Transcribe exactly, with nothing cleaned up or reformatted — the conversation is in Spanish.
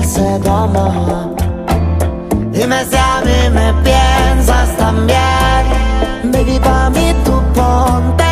sé cómo. Dime si a mí me piensas también. Baby, pa' mí tú ponte